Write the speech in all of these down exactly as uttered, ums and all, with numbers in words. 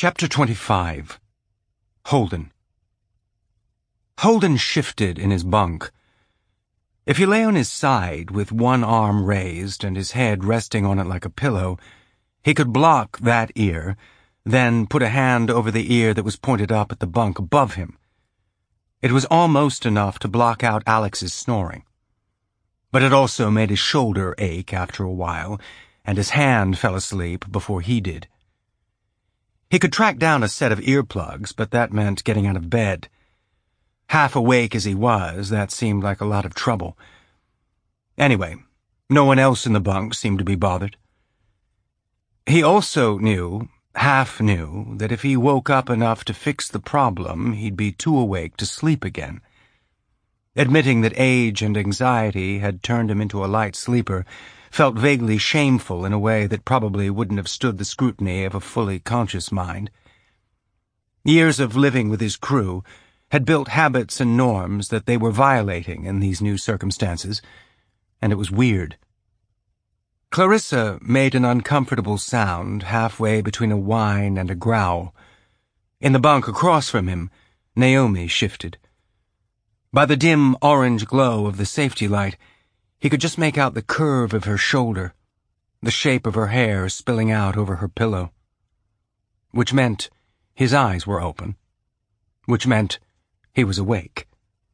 Chapter twenty-five. Holden. Holden shifted in his bunk. If he lay on his side with one arm raised and his head resting on it like a pillow, he could block that ear, then put a hand over the ear that was pointed up at the bunk above him. It was almost enough to block out Alex's snoring. But it also made his shoulder ache after a while, and his hand fell asleep before he did. He could track down a set of earplugs, but that meant getting out of bed. Half awake as he was, that seemed like a lot of trouble. Anyway, no one else in the bunk seemed to be bothered. He also knew, half knew, that if he woke up enough to fix the problem, he'd be too awake to sleep again. Admitting that age and anxiety had turned him into a light sleeper felt vaguely shameful in a way that probably wouldn't have stood the scrutiny of a fully conscious mind. Years of living with his crew had built habits and norms that they were violating in these new circumstances, and it was weird. Clarissa made an uncomfortable sound halfway between a whine and a growl. In the bunk across from him, Naomi shifted. By the dim orange glow of the safety light, he could just make out the curve of her shoulder, the shape of her hair spilling out over her pillow. Which meant his eyes were open. Which meant he was awake.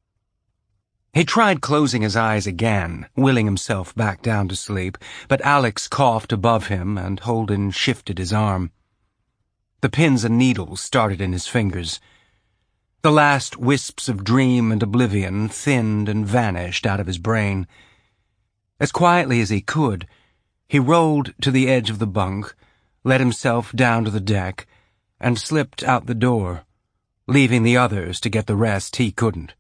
He tried closing his eyes again, willing himself back down to sleep, but Alex coughed above him and Holden shifted his arm. The pins and needles started in his fingers. The last wisps of dream and oblivion thinned and vanished out of his brain. As quietly as he could, he rolled to the edge of the bunk, let himself down to the deck, and slipped out the door, leaving the others to get the rest he couldn't.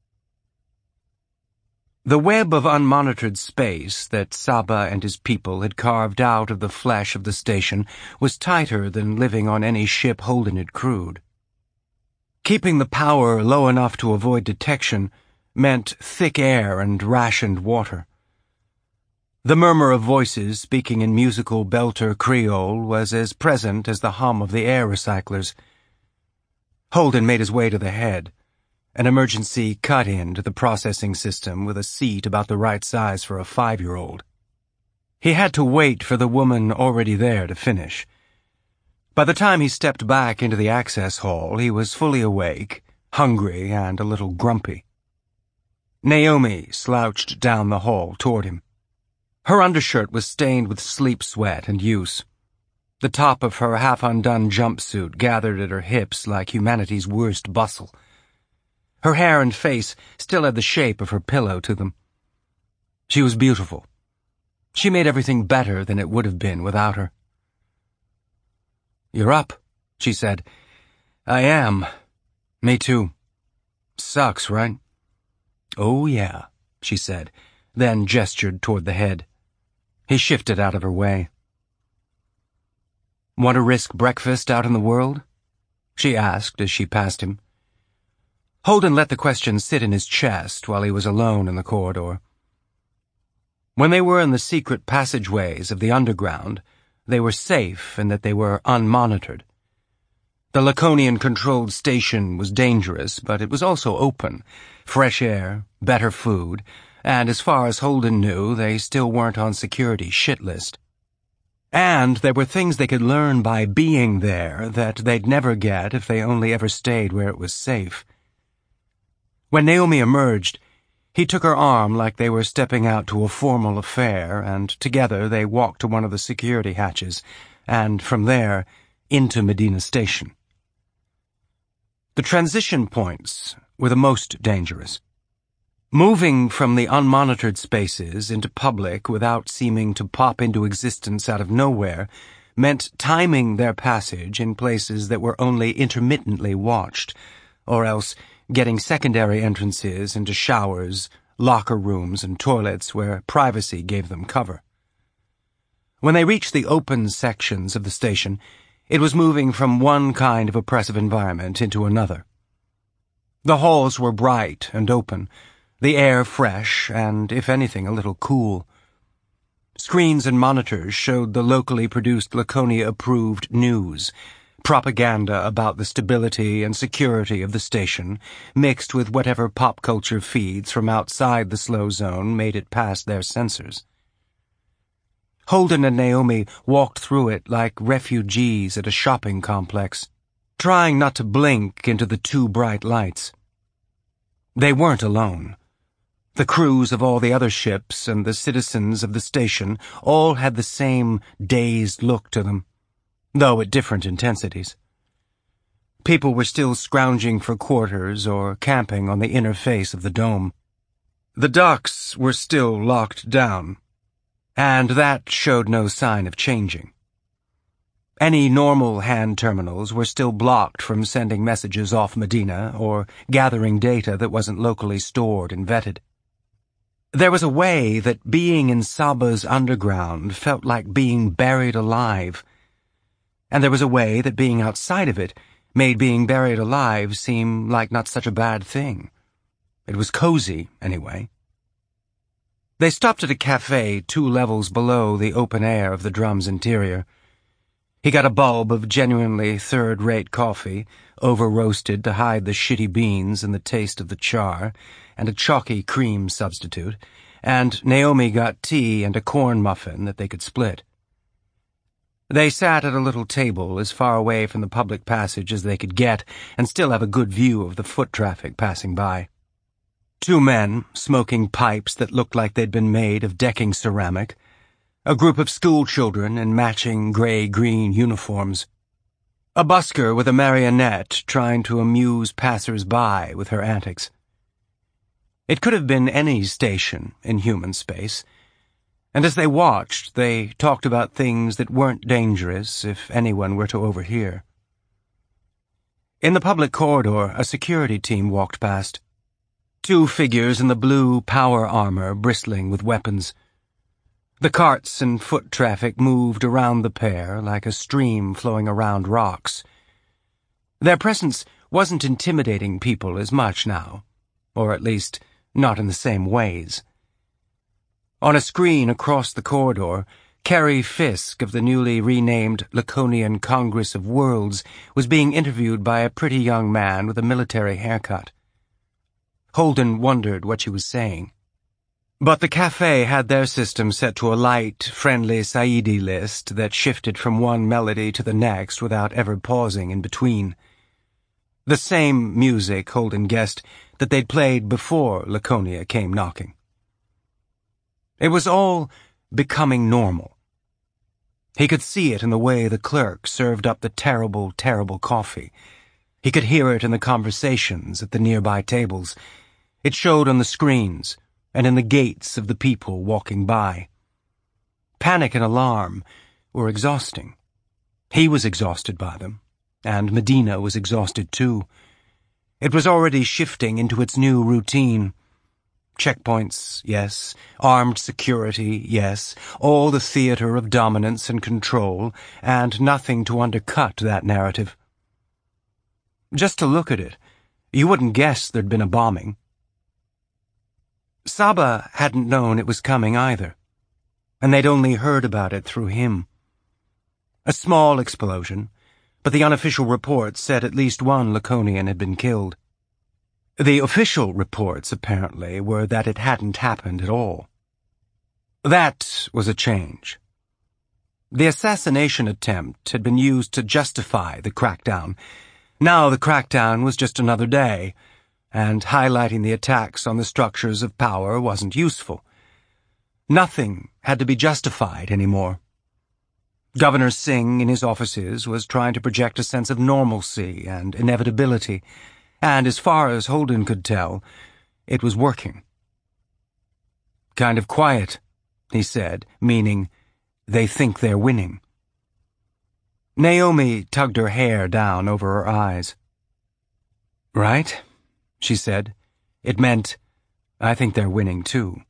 The web of unmonitored space that Saba and his people had carved out of the flesh of the station was tighter than living on any ship Holden had crewed. Keeping the power low enough to avoid detection meant thick air and rationed water. The murmur of voices speaking in musical belter Creole was as present as the hum of the air recyclers. Holden made his way to the head, an emergency cut-in to the processing system with a seat about the right size for a five-year-old. He had to wait for the woman already there to finish. By the time he stepped back into the access hall, he was fully awake, hungry, and a little grumpy. Naomi slouched down the hall toward him. Her undershirt was stained with sleep sweat and use. The top of her half-undone jumpsuit gathered at her hips like humanity's worst bustle. Her hair and face still had the shape of her pillow to them. She was beautiful. She made everything better than it would have been without her. "You're up," she said. "I am. Me too. Sucks, right?" "Oh, yeah," she said, then gestured toward the head. He shifted out of her way. "Want to risk breakfast out in the world?" she asked as she passed him. Holden let the question sit in his chest while he was alone in the corridor. When they were in the secret passageways of the underground, they were safe in that they were unmonitored. The Laconian-controlled station was dangerous, but it was also open, fresh air, better food, and as far as Holden knew, they still weren't on security shit list. And there were things they could learn by being there that they'd never get if they only ever stayed where it was safe. When Naomi emerged, he took her arm like they were stepping out to a formal affair, and together they walked to one of the security hatches, and from there, into Medina Station. The transition points were the most dangerous. Moving from the unmonitored spaces into public without seeming to pop into existence out of nowhere meant timing their passage in places that were only intermittently watched, or else getting secondary entrances into showers, locker rooms, and toilets where privacy gave them cover. When they reached the open sections of the station, it was moving from one kind of oppressive environment into another. The halls were bright and open, the air fresh and, if anything, a little cool. Screens and monitors showed the locally produced Laconia-approved news, propaganda about the stability and security of the station, mixed with whatever pop culture feeds from outside the slow zone made it past their censors. Holden and Naomi walked through it like refugees at a shopping complex, trying not to blink into the too bright lights. They weren't alone. The crews of all the other ships and the citizens of the station all had the same dazed look to them, though at different intensities. People were still scrounging for quarters or camping on the inner face of the dome. The docks were still locked down, and that showed no sign of changing. Any normal hand terminals were still blocked from sending messages off Medina or gathering data that wasn't locally stored and vetted. There was a way that being in Saba's underground felt like being buried alive, and there was a way that being outside of it made being buried alive seem like not such a bad thing. It was cozy, anyway. They stopped at a cafe two levels below the open air of the drum's interior. He got a bulb of genuinely third-rate coffee, over-roasted to hide the shitty beans and the taste of the char, and a chalky cream substitute, and Naomi got tea and a corn muffin that they could split. They sat at a little table as far away from the public passage as they could get and still have a good view of the foot traffic passing by. Two men, smoking pipes that looked like they'd been made of decking ceramic, a group of school children in matching gray-green uniforms, a busker with a marionette trying to amuse passers-by with her antics. It could have been any station in human space, and as they watched, they talked about things that weren't dangerous if anyone were to overhear. In the public corridor, a security team walked past. Two figures in the blue power armor bristling with weapons. The carts and foot traffic moved around the pair like a stream flowing around rocks. Their presence wasn't intimidating people as much now, or at least not in the same ways. On a screen across the corridor, Carrie Fisk of the newly renamed Laconian Congress of Worlds was being interviewed by a pretty young man with a military haircut. Holden wondered what she was saying. But the cafe had their system set to a light, friendly Saidi list that shifted from one melody to the next without ever pausing in between. The same music, Holden guessed, that they'd played before Laconia came knocking. It was all becoming normal. He could see it in the way the clerk served up the terrible, terrible coffee. He could hear it in the conversations at the nearby tables. It showed on the screens and in the gaits of the people walking by. Panic and alarm were exhausting. He was exhausted by them, and Medina was exhausted too. It was already shifting into its new routine. Checkpoints, yes. Armed security, yes. All the theater of dominance and control, and nothing to undercut that narrative. Just to look at it, you wouldn't guess there'd been a bombing. Saba hadn't known it was coming either, and they'd only heard about it through him. A small explosion, but the unofficial reports said at least one Laconian had been killed. The official reports, apparently, were that it hadn't happened at all. That was a change. The assassination attempt had been used to justify the crackdown. Now the crackdown was just another day, and highlighting the attacks on the structures of power wasn't useful. Nothing had to be justified anymore. Governor Singh in his offices was trying to project a sense of normalcy and inevitability, and as far as Holden could tell, it was working. Kind of quiet, he said, meaning they think they're winning. Naomi tugged her hair down over her eyes. Right, she said. It meant, I think they're winning too.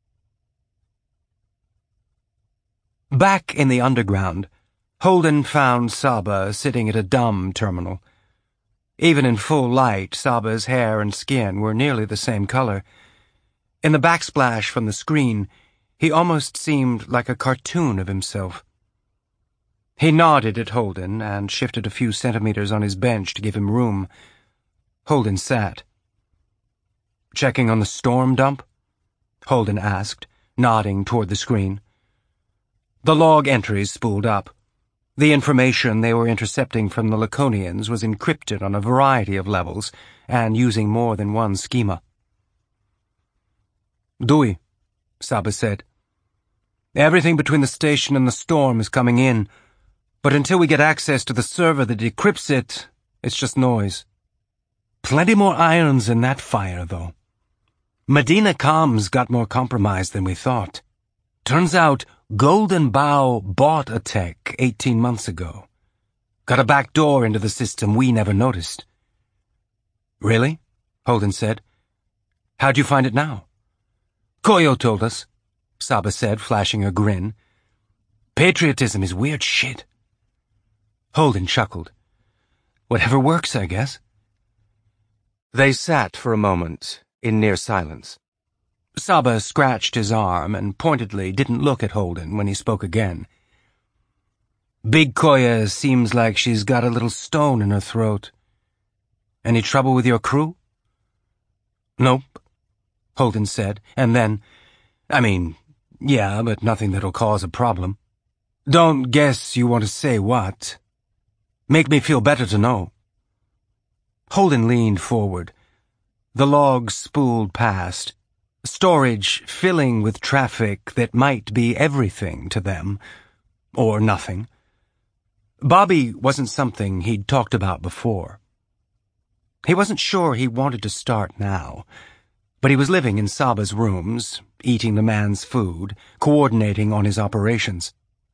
Back in the underground, Holden found Saba sitting at a dumb terminal. Even in full light, Saba's hair and skin were nearly the same color. In the backsplash from the screen, he almost seemed like a cartoon of himself. He nodded at Holden and shifted a few centimeters on his bench to give him room. Holden sat. "Checking on the storm dump?" Holden asked, nodding toward the screen. The log entries spooled up. The information they were intercepting from the Laconians was encrypted on a variety of levels and using more than one schema. "Dewey," Saba said. "Everything between the station and the storm is coming in, but until we get access to the server that decrypts it, it's just noise. Plenty more irons in that fire, though. Medina Comms got more compromised than we thought. Turns out Golden Bough bought a tech eighteen months ago. Got a back door into the system we never noticed." "Really?" Holden said. "How'd you find it now?" "Koyo told us," Saba said, flashing a grin. "Patriotism is weird shit." Holden chuckled. "Whatever works, I guess." They sat for a moment, in near silence. Saba scratched his arm and pointedly didn't look at Holden when he spoke again. "Big Koya seems like she's got a little stone in her throat. Any trouble with your crew?" "Nope," Holden said, and then, "I mean, yeah, but nothing that'll cause a problem. Don't guess you want to say what. Make me feel better to know." Holden leaned forward. The logs spooled past, storage filling with traffic that might be everything to them, or nothing. Bobby wasn't something he'd talked about before. He wasn't sure he wanted to start now, but he was living in Saba's rooms, eating the man's food, coordinating on his operations.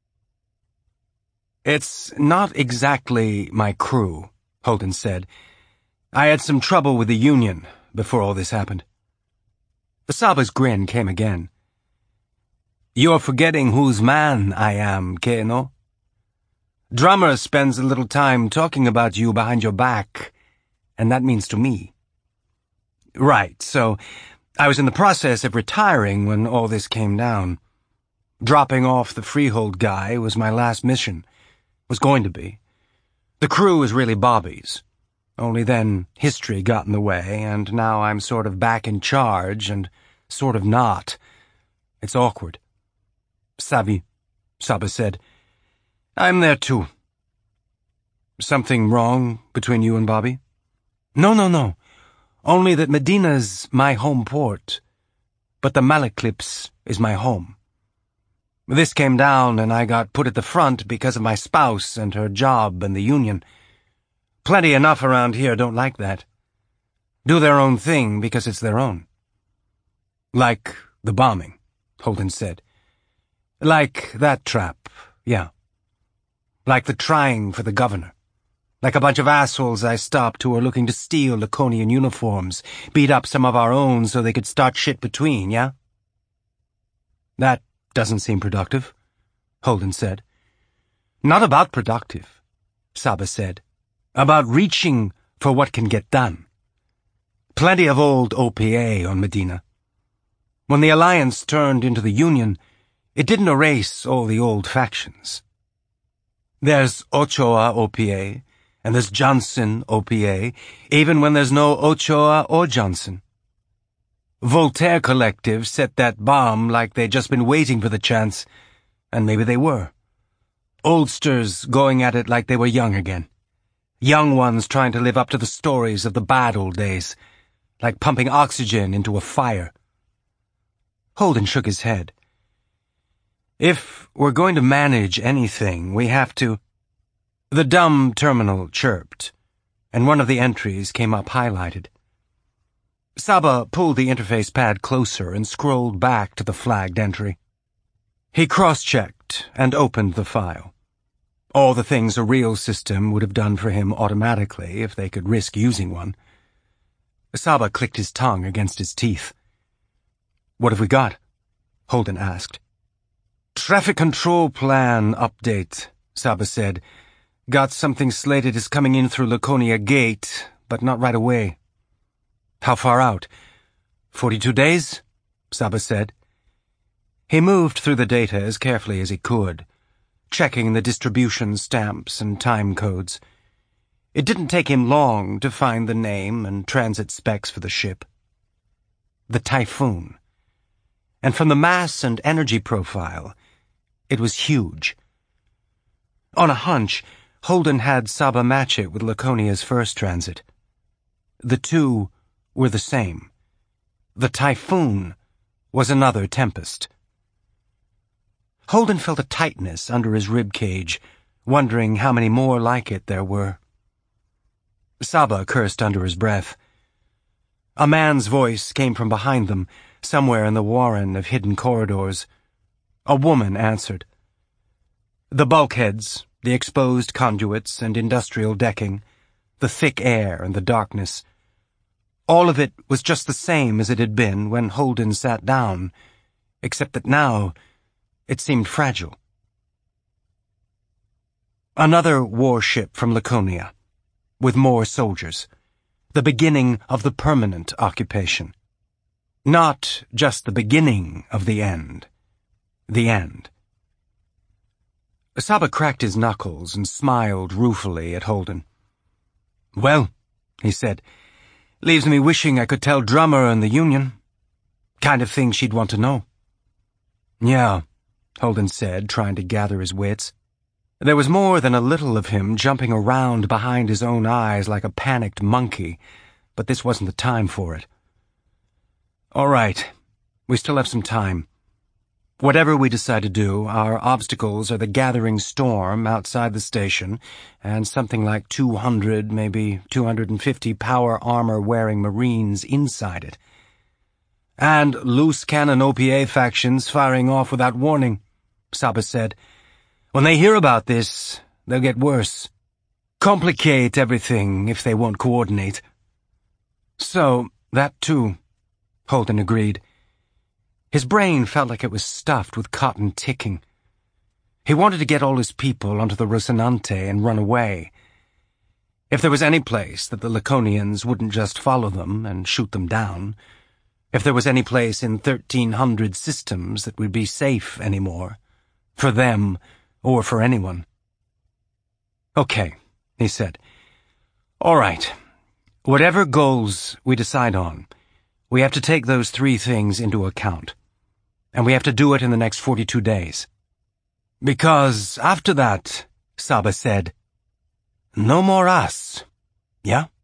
"It's not exactly my crew," Holden said. "I had some trouble with the Union before all this happened." Saba's grin came again. "You're forgetting whose man I am, Keno. Drummer spends a little time talking about you behind your back, and that means to me." "Right, so I was in the process of retiring when all this came down. Dropping off the Freehold guy was my last mission. Was going to be. The crew is really Bobby's. Only then history got in the way, and now I'm sort of back in charge and sort of not. It's awkward." "Savvy," Saba said. "I'm there too." "Something wrong between you and Bobby?" "No, no, no. Only that Medina's my home port, but the Malaclips is my home. This came down and I got put at the front because of my spouse and her job and the Union. Plenty enough around here don't like that. Do their own thing because it's their own." "Like the bombing," Holden said. "Like that trap, yeah. Like the trying for the governor. Like a bunch of assholes I stopped who were looking to steal Laconian uniforms, beat up some of our own so they could start shit between, yeah?" "That doesn't seem productive," Holden said. "Not about productive," Saba said. "About reaching for what can get done. Plenty of old O P A on Medina. When the Alliance turned into the Union, it didn't erase all the old factions. There's Ochoa O P A, and there's Johnson O P A, even when there's no Ochoa or Johnson. Voltaire Collective set that bomb like they'd just been waiting for the chance, and maybe they were. Oldsters going at it like they were young again. Young ones trying to live up to the stories of the bad old days, like pumping oxygen into a fire." Holden shook his head. "If we're going to manage anything, we have to—" The dumb terminal chirped, and one of the entries came up highlighted. Saba pulled the interface pad closer and scrolled back to the flagged entry. He cross-checked and opened the file. All the things a real system would have done for him automatically if they could risk using one. Saba clicked his tongue against his teeth. "What have we got?" Holden asked. "Traffic control plan update," Saba said. "Got something slated as coming in through Laconia Gate, but not right away." "How far out?" Forty-two days, Saba said. He moved through the data as carefully as he could. checking the distribution stamps and time codes. It didn't take him long to find the name and transit specs for the ship. The Typhoon. And from the mass and energy profile, it was huge. On a hunch, Holden had Saba match it with Laconia's first transit. The two were the same. The Typhoon was another Tempest. Holden felt a tightness under his rib cage, wondering how many more like it there were. Saba cursed under his breath. A man's voice came from behind them, somewhere in the warren of hidden corridors. A woman answered. The bulkheads, the exposed conduits and industrial decking, the thick air and the darkness, all of it was just the same as it had been when Holden sat down, except that now it seemed fragile. Another warship from Laconia, with more soldiers. The beginning of the permanent occupation. Not just the beginning of the end. The end. Saba cracked his knuckles and smiled ruefully at Holden. Well, he said, leaves me wishing I could tell Drummer and the Union. Kind of thing she'd want to know. Yeah, Holden said, trying to gather his wits. There was more than a little of him jumping around behind his own eyes like a panicked monkey, but this wasn't the time for it. All right, we still have some time. Whatever we decide to do, our obstacles are the gathering storm outside the station and something like two hundred, maybe two hundred fifty power armor-wearing Marines inside it. And loose cannon O P A factions firing off without warning, Saba said. When they hear about this, they'll get worse. Complicate everything if they won't coordinate. So, that too, Holden agreed. His brain felt like it was stuffed with cotton ticking. He wanted to get all his people onto the Rocinante and run away. If there was any place that the Laconians wouldn't just follow them and shoot them down, if there was any place in thirteen hundred systems that would be safe anymore, for them or for anyone. Okay, he said. All right. Whatever goals we decide on, we have to take those three things into account. And we have to do it in the next forty-two days. Because after that, Saba said, no more us, yeah?